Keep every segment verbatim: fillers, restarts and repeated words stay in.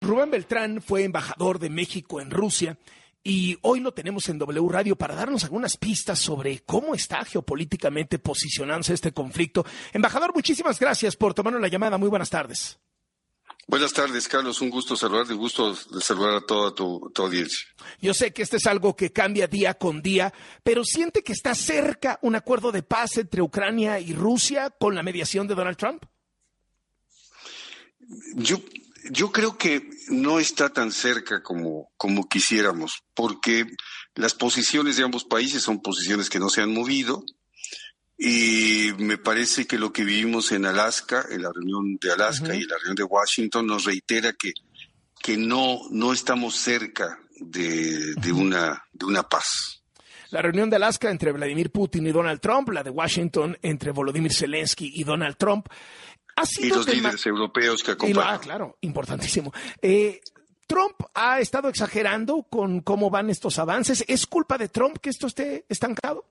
Rubén Beltrán fue embajador de México en Rusia y hoy lo tenemos en W Radio para darnos algunas pistas sobre cómo está geopolíticamente posicionándose este conflicto. Embajador, muchísimas gracias por tomarnos la llamada. Muy buenas tardes. Buenas tardes, Carlos. Un gusto saludarte, un gusto de saludar a toda tu, tu audiencia. Yo sé que este es algo que cambia día con día, pero ¿siente que está cerca un acuerdo de paz entre Ucrania y Rusia con la mediación de Donald Trump? Yo, yo creo que no está tan cerca como, como quisiéramos, porque las posiciones de ambos países son posiciones que no se han movido. Y me parece que lo que vivimos en Alaska, en la reunión de Alaska uh-huh. y en la reunión de Washington, nos reitera que, que no, no estamos cerca de, de, una, de una paz. La reunión de Alaska entre Vladimir Putin y Donald Trump, la de Washington entre Volodymyr Zelensky y Donald Trump. Ha sido y los tema... líderes europeos que acompañan. Lo, ah, claro, importantísimo. Eh, Trump ha estado exagerando con cómo van estos avances. ¿Es culpa de Trump que esto esté estancado?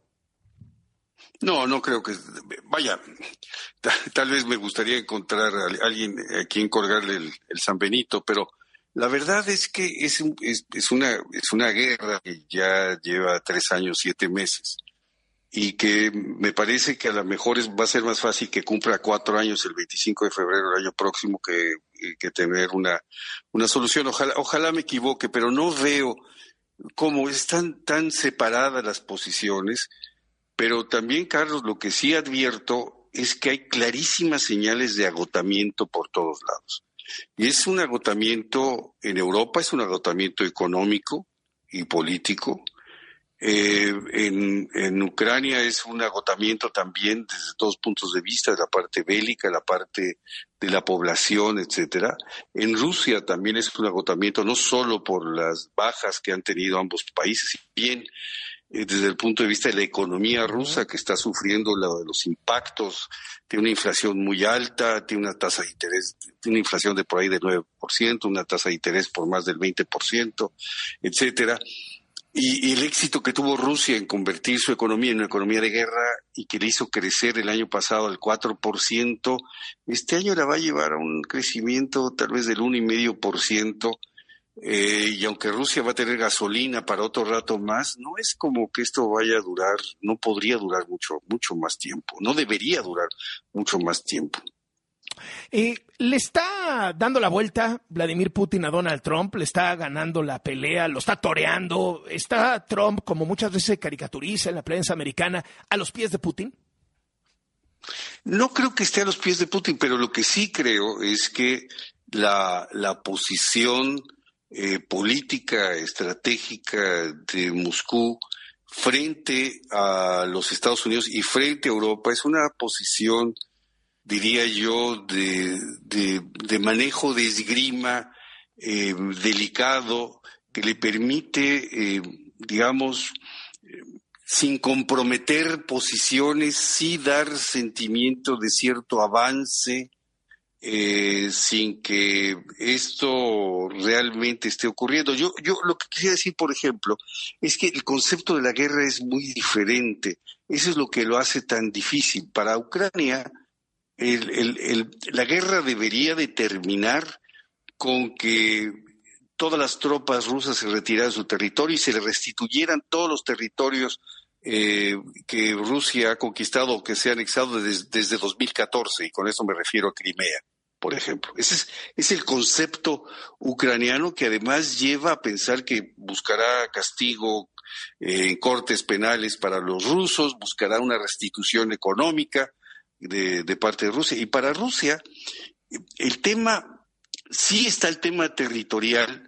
No, no creo que... Vaya, tal vez me gustaría encontrar a alguien a quien colgarle el, el San Benito, pero la verdad es que es, es, es, una, es una guerra que ya lleva tres años, siete meses, y que me parece que a lo mejor es, va a ser más fácil que cumpla cuatro años el veinticinco de febrero del año próximo que, que tener una, una solución. Ojalá, ojalá me equivoque, pero no veo cómo están tan separadas las posiciones. Pero también, Carlos, lo que sí advierto es que hay clarísimas señales de agotamiento por todos lados. Y es un agotamiento en Europa, es un agotamiento económico y político. Eh, en, en Ucrania es un agotamiento también desde todos puntos de vista, de la parte bélica, la parte de la población, etcétera. En Rusia también es un agotamiento no solo por las bajas que han tenido ambos países, bien desde el punto de vista de la economía rusa, que está sufriendo la, los impactos, tiene una inflación muy alta, tiene una tasa de interés, tiene una inflación de por ahí del nueve por ciento, una tasa de interés por más del veinte por ciento, etcétera. Y, y el éxito que tuvo Rusia en convertir su economía en una economía de guerra y que le hizo crecer el año pasado al cuatro por ciento, este año la va a llevar a un crecimiento tal vez del uno coma cinco por ciento. Eh, y aunque Rusia va a tener gasolina para otro rato más, no es como que esto vaya a durar, no podría durar mucho, mucho más tiempo, no debería durar mucho más tiempo. Eh, ¿Le está dando la vuelta Vladimir Putin a Donald Trump? ¿Le está ganando la pelea? ¿Lo está toreando? ¿Está Trump, como muchas veces se caricaturiza en la prensa americana, a los pies de Putin? No creo que esté a los pies de Putin, pero lo que sí creo es que la, la posición Eh, política estratégica de Moscú frente a los Estados Unidos y frente a Europa es una posición, diría yo, de, de, de manejo de esgrima eh, delicado que le permite, eh, digamos, eh, sin comprometer posiciones, sí dar sentimiento de cierto avance, Eh, sin que esto realmente esté ocurriendo. Yo, yo lo que quisiera decir, por ejemplo, es que el concepto de la guerra es muy diferente. Eso es lo que lo hace tan difícil. Para Ucrania, el, el, el, la guerra debería de terminar con que todas las tropas rusas se retiraran de su territorio y se le restituyeran todos los territorios Eh, que Rusia ha conquistado o que se ha anexado desde, desde dos mil catorce, y con eso me refiero a Crimea, por ejemplo. Ese es, es el concepto ucraniano que además lleva a pensar que buscará castigo eh, en cortes penales para los rusos, buscará una restitución económica de, de parte de Rusia. Y para Rusia, el tema, sí está el tema territorial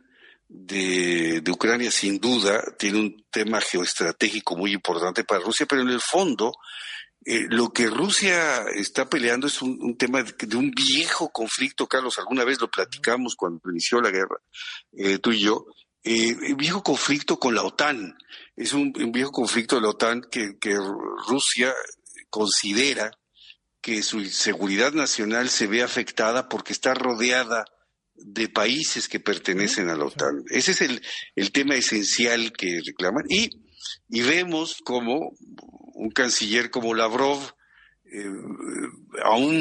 De, de Ucrania, sin duda, tiene un tema geoestratégico muy importante para Rusia, pero en el fondo eh, lo que Rusia está peleando es un, un tema de, de un viejo conflicto, Carlos, alguna vez lo platicamos cuando inició la guerra, eh, tú y yo, eh, un viejo conflicto con la OTAN, es un, un viejo conflicto de la OTAN que, que Rusia considera que su seguridad nacional se ve afectada porque está rodeada de países que pertenecen a la OTAN. Ese es el, el tema esencial que reclaman. Y, y vemos como un canciller como Lavrov, eh, aún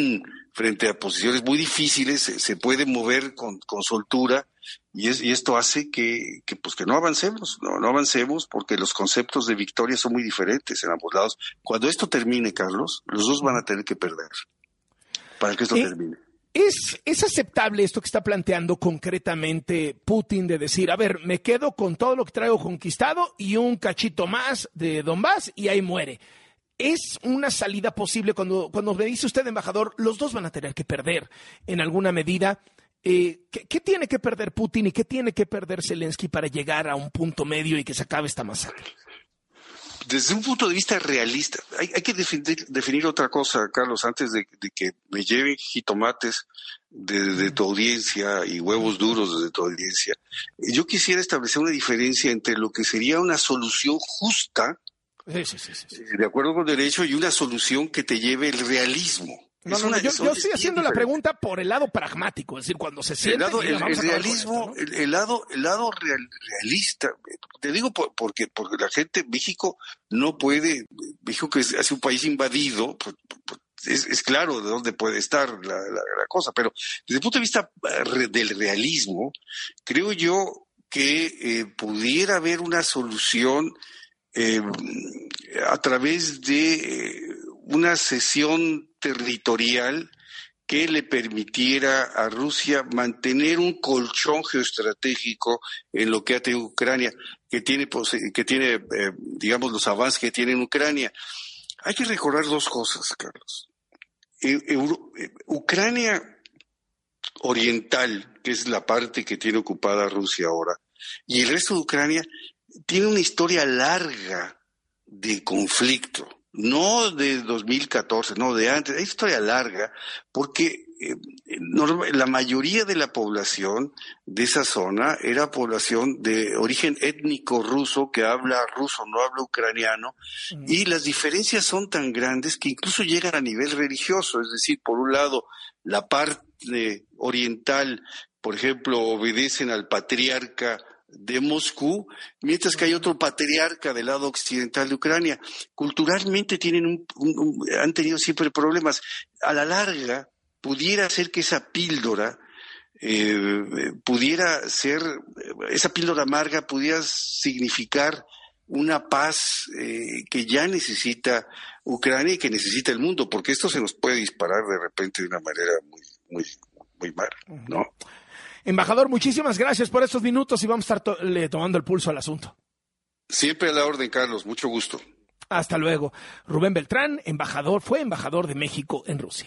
frente a posiciones muy difíciles, se, se puede mover con, con soltura, y, es, y esto hace que, que, pues que no avancemos, no, no avancemos, porque los conceptos de victoria son muy diferentes en ambos lados. Cuando esto termine, Carlos, los dos van a tener que perder para que esto ¿Eh? termine. ¿Es, ¿Es aceptable esto que está planteando concretamente Putin de decir, a ver, me quedo con todo lo que traigo conquistado y un cachito más de Donbass y ahí muere? ¿Es una salida posible cuando, cuando me dice usted, embajador, los dos van a tener que perder en alguna medida? Eh, ¿qué, ¿Qué tiene que perder Putin y qué tiene que perder Zelensky para llegar a un punto medio y que se acabe esta masacre? Desde un punto de vista realista, hay, hay que definir, definir otra cosa, Carlos, antes de, de que me lleven jitomates de, de tu audiencia y huevos duros de tu audiencia. Yo quisiera establecer una diferencia entre lo que sería una solución justa, Sí, sí, sí, sí. de acuerdo con derecho, y una solución que te lleve el realismo. No, Es no, no, una, yo, son- yo es estoy bien haciendo la diferente. pregunta por el lado pragmático, es decir, cuando se El siente... lado, y el, vamos el a acabar con realismo, esto, ¿no? el, el lado, el lado real- realista, te digo por- porque, porque la gente, México no puede, México que es, es un país invadido, pues, pues, es, es claro de dónde puede estar la, la- la cosa, pero desde el punto de vista eh, re- del realismo, creo yo que eh, pudiera haber una solución eh, a través de eh, una cesión territorial que le permitiera a Rusia mantener un colchón geoestratégico en lo que ha tenido Ucrania, que tiene, pose- que tiene eh, digamos, los avances que tiene en Ucrania. Hay que recordar dos cosas, Carlos. Eu- Euro- eh, Ucrania oriental, que es la parte que tiene ocupada Rusia ahora, y el resto de Ucrania tiene una historia larga de conflicto, no de dos mil catorce, no de antes, hay historia larga, porque eh, norma- la mayoría de la población de esa zona era población de origen étnico ruso, que habla ruso, no habla ucraniano, y las diferencias son tan grandes que incluso llegan a nivel religioso, es decir, por un lado, la parte oriental, por ejemplo, obedecen al patriarca de Moscú, mientras que hay otro patriarca del lado occidental de Ucrania. Culturalmente tienen un, un- un- han tenido siempre problemas. A la larga, pudiera ser que esa píldora eh, pudiera ser, esa píldora amarga pudiera significar una paz eh, que ya necesita Ucrania y que necesita el mundo, porque esto se nos puede disparar de repente de una manera muy, muy, muy mal, ¿no? Embajador, muchísimas gracias por estos minutos y vamos a estar to- le tomando el pulso al asunto. Siempre a la orden, Carlos. Mucho gusto. Hasta luego. Rubén Beltrán, embajador, fue embajador de México en Rusia.